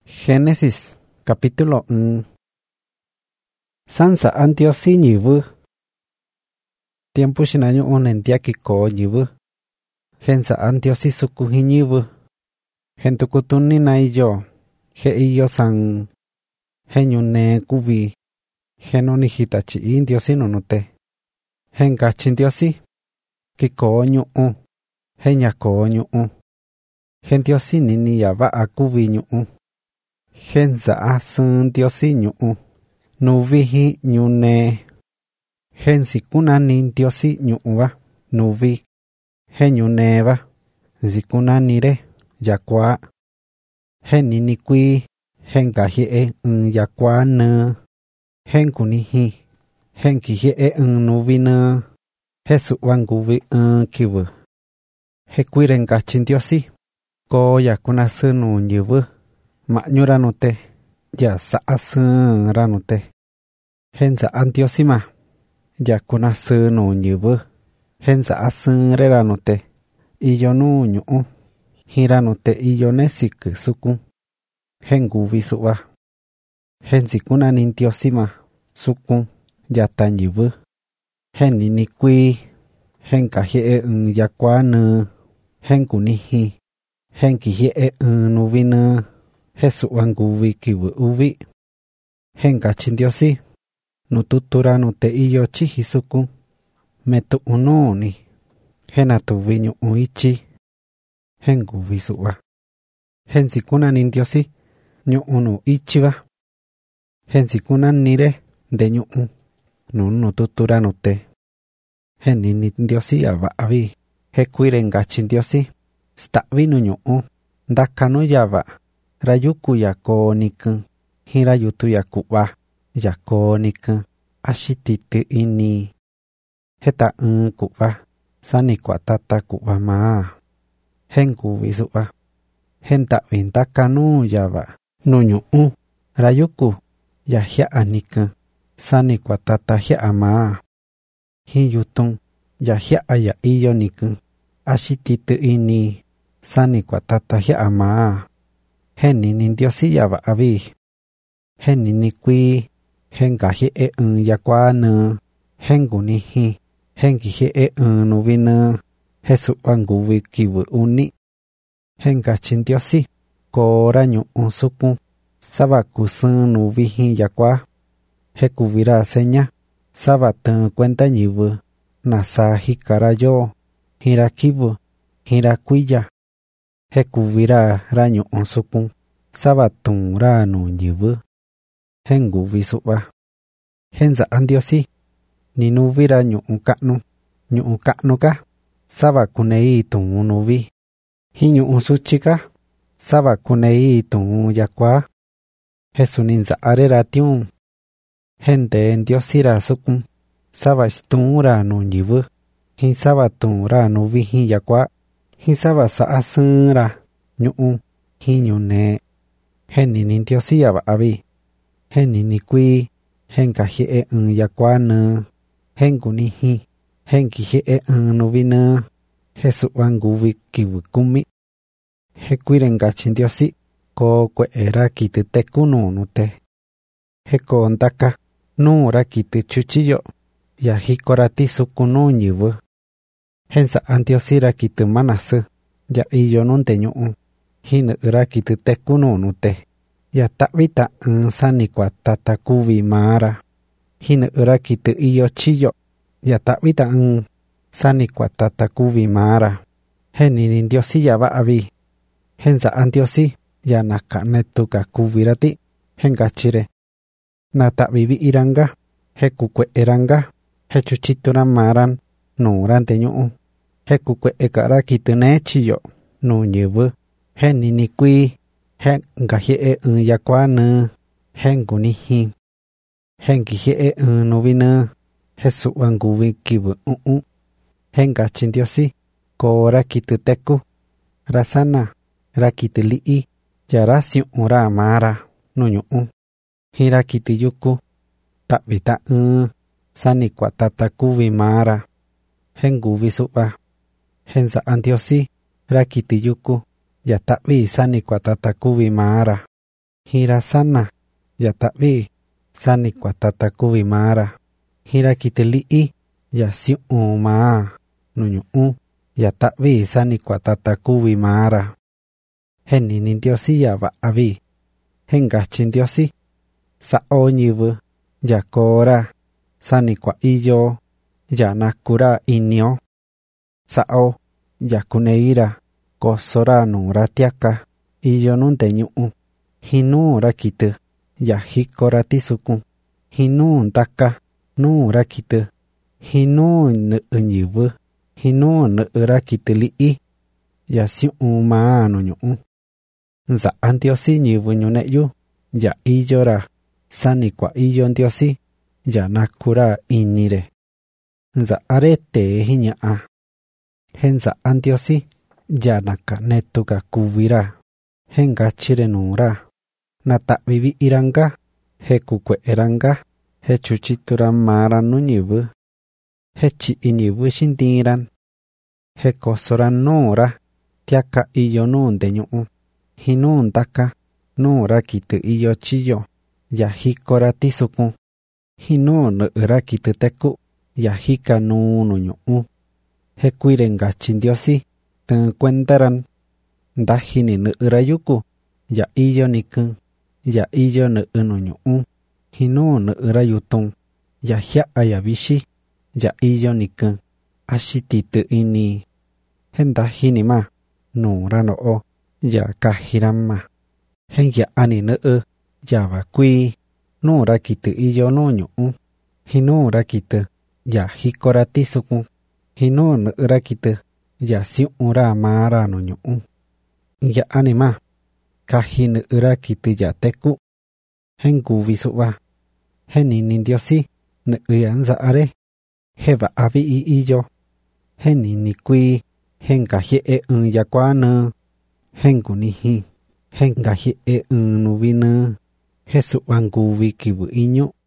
Génesis capítulo 1. Sansa antiosi ñivu. Tiempo shinaño onentiakiko ñivu. Gensa antiosi sukuhi ñivu. Gentukutuni naiyo. Heiyo san. Geñune kuvi. Genoni hitachi indiosi nonute. Genkachindiosi. Kiko ñu'u. Geñako ñu'u. Gentiosi nini yava'a kuvi ñu'u. Gensa sundiosi ñu'u. Nuvihi ñune. Gensikunani ndiosi ñu'uva. Nuvi. Geñuneva. Zikunanire. Yakua. Genini kui. Genkajie yakua nɨ. Genkunihi. Genkijie nuvina. Jesu'va nguvi kivu. Jekuire nkachindiosi. Ko yakunasɨ nu ñɨvɨ. Ma'ñuranute. Yasa'asɨ ranute. Gensa'a ndiosi ma. Yakunasɨ nu ñɨvɨ. Gensa'asɨ ranute. Iyo nu ñu'u. Jiranute iyo nesikɨ sukun. Genkuvi su'va. Gensikunani ndiosi ma. Sukun. Yata ñɨvɨ. Genini kui. Genkajie yakua nɨ. Genkunihi. Genkijie nuvinɨ. Jesu'va nguvi kivɨ uvi. Genkachindiosi. Nututuranute iyo chiji sukun. Metu'u nuuni. Genatuvi ñu'u ichi. Genkuvi su'va. Gensikunani ndiosi. Ñu'u nu ichiva. Gensikunanire nde ñu'u. Nututuranute. Genini ndiosi yava'avi. Jekuire nkachindiosi. Sta'vi nu ñu'u. Ndakanu yava. Rayuku yako nikɨ. Jirayutu yaku'va. Yako nikɨ. Axititɨ ini. Jeta ku'va. Sani kuatata ku'va maa. Genkuvi su'va. Genta'vi ndakanu yava. Nu ñu'u. Rayuku. Yajia'a nikɨ. Sani kuatata jia'a maa. Jiyutun. Yajia'a ya iyo nikɨ. Axititɨ ini. Sani kuatata jia'a maa. Genini ndiosi yava'avi. Genini kui. Genkajie yakua nɨ. Genkunihi. Genkijie nuvinɨ. Jesu'va nguvi kivɨ uni. Genkachindiosi. Kora ñu'u sukun. Sava kusɨ nuvihi yakua. Jekuvira seña. Sava tɨ kuenta ñɨvɨ. Nasa jikara yo. Jira kivɨ. Jira kuiya. Jekuvira ra ñu'u sukun. Sava tun ra nu ñɨvɨ. Genkuvi su'va. Gensa'a ndiosi. Ninuvira ñu'u ka'nu. Ñu'u ka'nu ka. Sava kunei tun nuvi. Jiñu'u suchi ka. Sava kunei tun yakua. Jesuni nsa'are ra tiun. Gente ndiosi ra sukun. Sava stun ra nu ñɨvɨ. Jin sava tun ra nuvi jin yakua. Jin sava sa'asɨ ra ñu'u. Jin ñune. Genini ndiosi yava'avi. Genini kui. Genkajie yakua nɨ. Genkunihi. Genkijie nuvinɨ. Jesu'va nguvi kivɨ kumi. Jekuire nkachindiosi. Ko kue'e ra kitɨ teku nunute. Jeko ndaka. Nuu ra kitɨ chuchiyo. Yajikora tisukun nu ñɨvɨ. Gensa'a ndiosi ra kitɨ manasɨ. Ya iyo nunte ñu'u. Jinɨ'ɨ ra kitɨ teku nunute. Yata'vi ta'ɨn sani kuatata kuvi maara. Jinɨ'ɨ ra kitɨ iyo chiyo. Yata'vi ta'ɨn sani kuatata kuvi maara. Genini ndiosi yava'avi. Gensa'a ndiosi. Yanakanetuka kuvirati. Genkachire. Nata'vi vi'iranga. Jekukue'eranga. Jechuchitura maaran. Nuuran te ñu'u. Jekukue'ekara kitɨ nee chiyo. Nu ñɨvɨ. Genini kui. Genkajie yakua nɨ. Genkunihi. Genkijie nuvinɨ. Jesu'va nguvi kivɨ u'u. Genkachindiosi. Ko ra kitɨ teku. Ra sana. Ra kitɨ li'i. Yara siu'un ra maara. Nu ñu'u. Jin ra kitɨ yuku. Ta'vi ta'ɨn. Sani kuatata kuvi maara. Genkuvi su'va. Gensa'a ndiosi. Ra kitɨ yuku. Yata'vi sani kuatata kuvi maara. Hira sana, yatavi, sani kuatata kuvi mara. Hira kiteli'i, yasiu'u maa, nuñu'u, yatavi sani kuatata kuvi mara. Henini Ndiosi yava'avi, hengachi Ndiosi. Sa'o ñivɨ, yakora, sani kua'iyo, yanakura inio. Sa'o, yakuneira, kosora nura tiaka, iyo nunte ñu'u. Hinura kitɨ, yajikora tisukun. Hinu ntaka, nura kitɨ. Hinu nɨ'ɨ ñivɨ, hinu nɨ'ɨra kitɨ li'i. Yasiu'u maa nuñu'u. Nsa'a Ndiosi ñivɨ ñune'yu, yaiyora, sani kua'iyo Ndiosi, yanakura inire. Nsa'are tee jiña'a. Hensa'a Ndiosi, yanaka netuka kuvira, hengachire nura. Nata'vivi'iranga, hekukue'eranga, hechuchituran maran nu ñivɨ. Hechi'i ñivɨ xintiran. Hekosoran nura, tiaka iyo nunte ñu'u. Hinu ntaka, nura kitɨ iyo chiyo, yajikora tisukun. Hinu nɨ'ɨra kitɨ teku, yajika nuu nuñu'u. Hekuire ngachi Ndiosi, tɨɨn kuentaran. Ndajini nɨ'ɨra yuku, yaiyo nikɨn, yaiyo nɨ'ɨ nuñu'u. Hinu nɨ'ɨra yutun, yajia'a yavixi, yaiyo nikɨn, axititɨ ini. Hendajini ma, nura no'o, yakajiran ma. Henya'ani nɨ'ɨ, yava kuii, nura kitɨ iyo nuu ñu'u. Hinura kitɨ, yajikora tisukun. Hinu nɨ'ɨra kitɨ, yasiu'ura mara nuñu'u. Nya'ani ma, kaji nɨ'ɨra kitɨ yateku. Henkuvi su'va. Henini Ndiosi, nɨ'ɨ ya nsa'are. Jeva'avi'i iyo. Henini kuii, henkajie'e ɨɨn yakuaa nɨɨ. Henkuniji, henkajie'e ɨɨn nuvi nɨɨ. Jesu'va nkuvi kɨvɨ iñu.